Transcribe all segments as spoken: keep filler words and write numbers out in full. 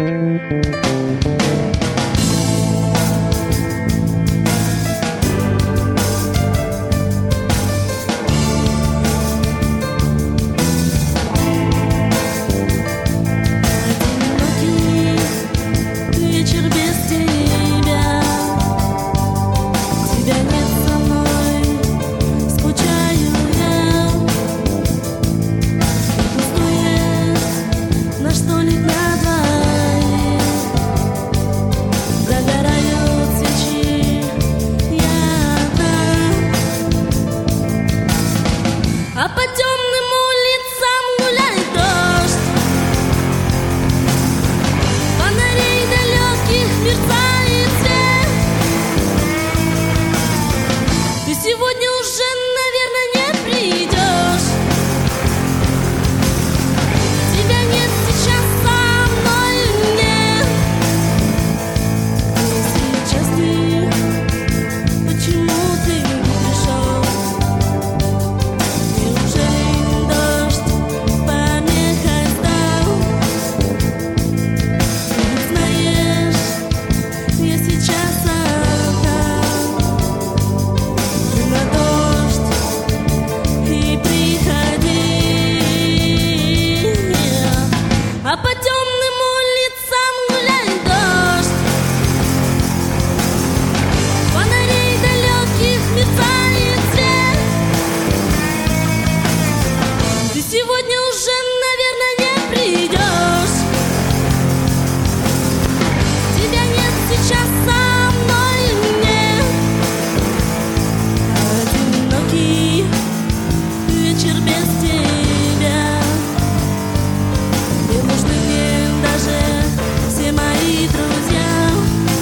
А по темным улицам гуляет дождь, фонарей далеких мерцает свет. Ты сегодня уже, наверное, не придешь. Тебя нет сейчас со мной, нет. Сейчас ты, почему ты не пришел? А по темным улицам гуляет дождь, фонарей далеких мерцает свет. Ты сегодня уже, наверное, не придешь. Тебя нет сейчас со мной, нет. Одинокий вечер без тебя. Не нужны мне даже все мои друзья.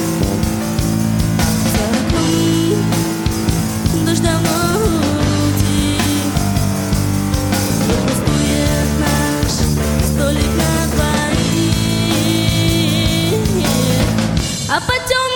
За окном дождь давно утих, и пустует наш столик на двоих. А по темным